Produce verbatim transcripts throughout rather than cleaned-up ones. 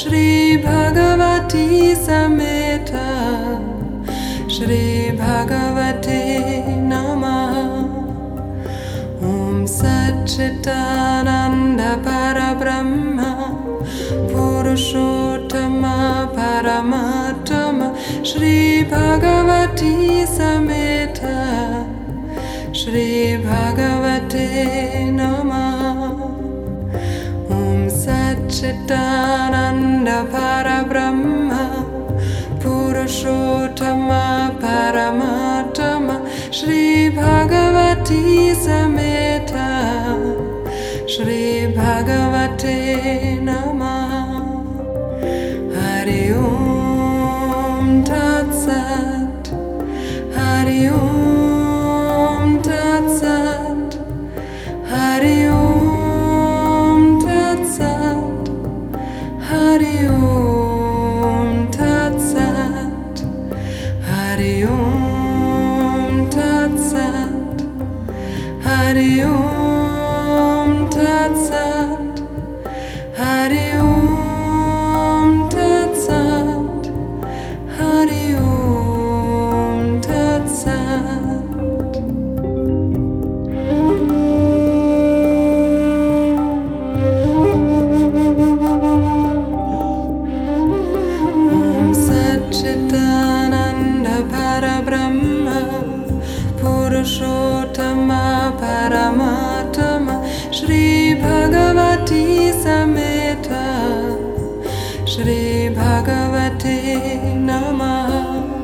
Shri Bhagavati Sameta Shri Bhagavate Namaha. Om Satchitananda Parabrahma Purushottama Paramatama Shri Bhagavati Sameta Shri Bhagavate Namaha. Om Satchitananda Parabrahma Purushottama Paramatama Shri Bhagavati Sameta Shri Bhagavate Namaha. Hari Om Tat Sat. Hari Om Tat Sat. Hari Om Tat Sat. Hari Om Tat Sat. Hari Om Tat Sat. Hari Om Tat Sat. Hari Om Tat Sat. Hari Om Tat Sat. Om Satchitananda Parabrahma Purushottama Paramatama Shri Bhagavati Sameta Shri Bhagavate Namaha.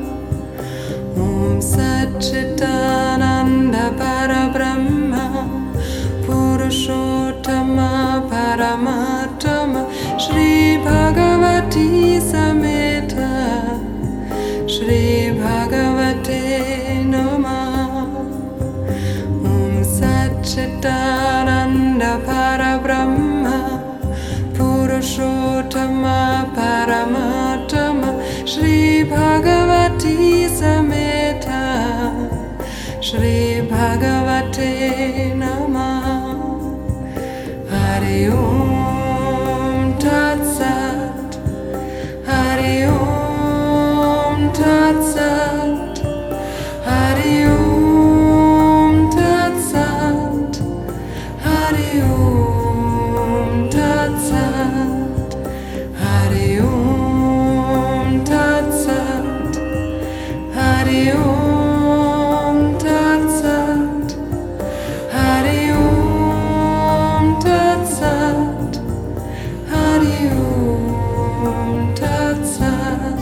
Om Satchitananda Parabrahma Purushottama Paramatama Shri Bhagavati Sameta Shri Bhagavate Namaha. Om Satchitananda Parabrahma Purushottama Paramatama Shri Bhagavati Sameta Shri Bhagavate Namaha. Hari Om Tat Sat. Hari Om Tat Sat. Hari Om Tat Sat. Hari Om Tat Sat. Hari Om Tat Sat. Hari Om Tat Sat. Hari Om Tat Sat. Hari Om Tat Sat.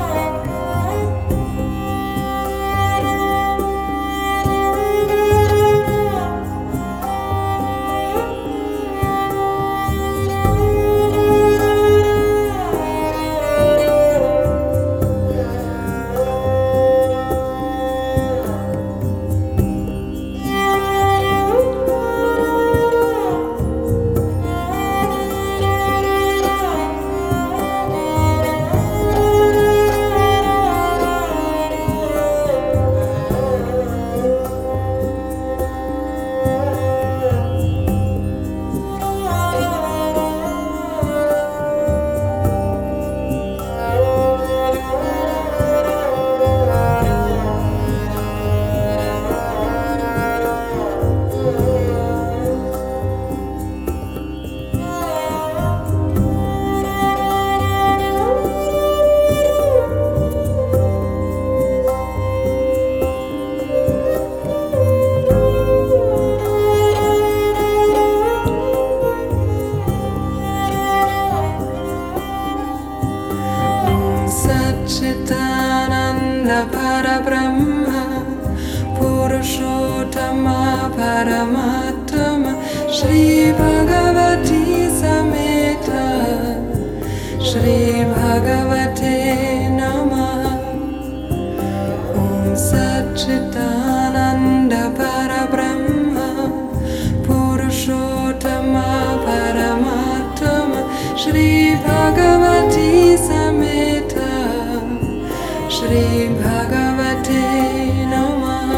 Satchitananda Parabrahma Purushottama Paramatama Shri Bhagavati Sameta Shri Bhagavate Namaha. Om Satchitananda Parabrahma Purushottama Paramatama Shri Bhagavati Sameta Shri Bhagavate Namaha.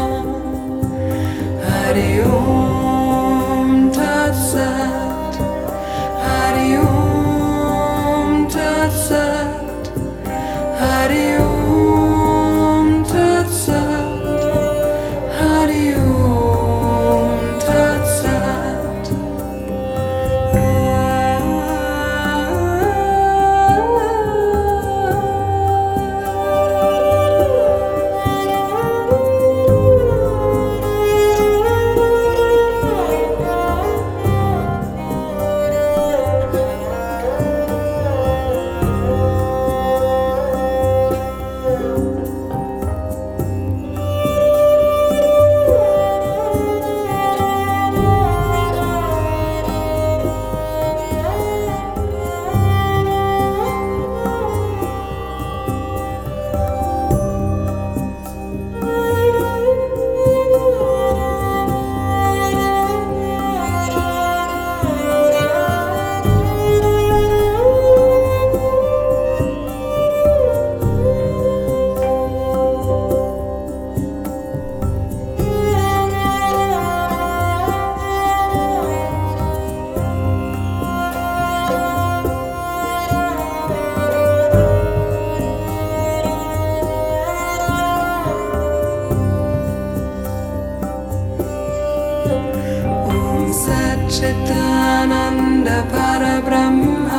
Hari Om Tat Sat. Hari Om Tat Sat, Hari Om Tat Sat, Hari Om Tat Sat. Satchitananda Parabrahma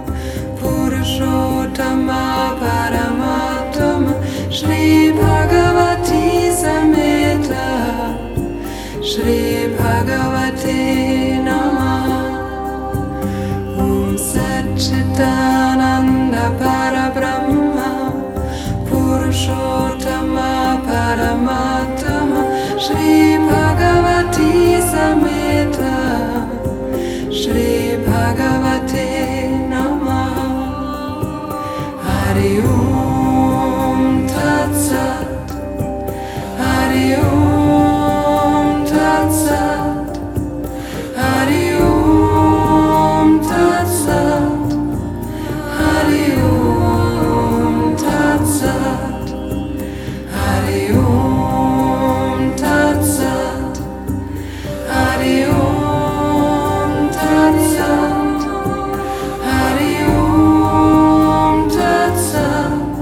Purushottama Paramatma Shri Bhagavati Samhita Shri Bhagavate Namaha. Om Satchitananda Parabrahma Purushottama Paramatma Shri Bhagavati Samhita Shri Bhagavate Namaha. Hari Om Tat Sat, Hari Om Tat Sat, Hari Om Tat Sat, Hari Om Tat Sat, Hari Om Tat Sat, Hari Om Tat Sat, Hari Om Tat Sat.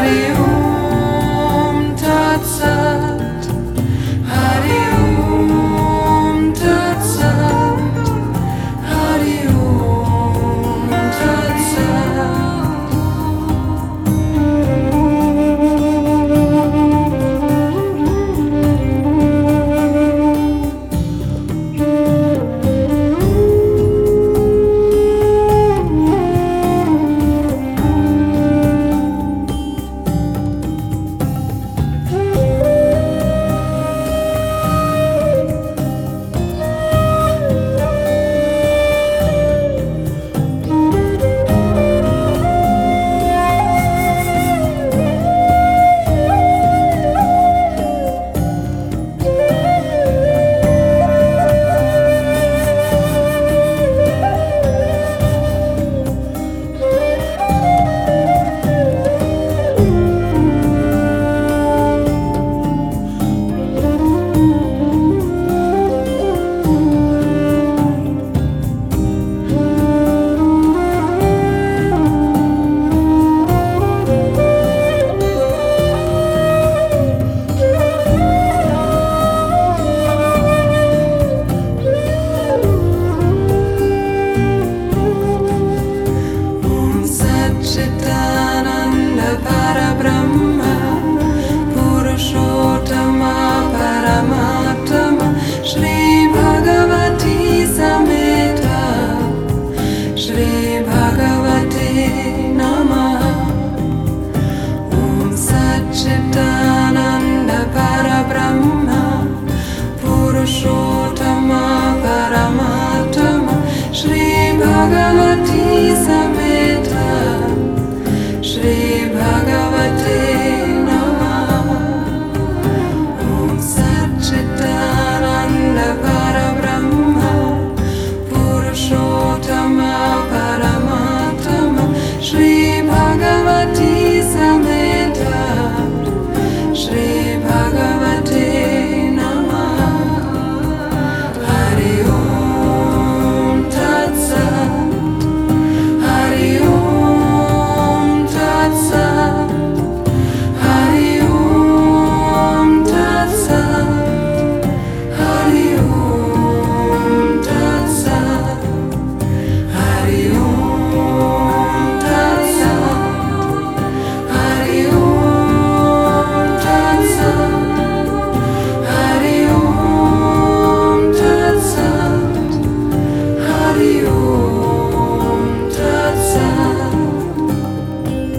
Hari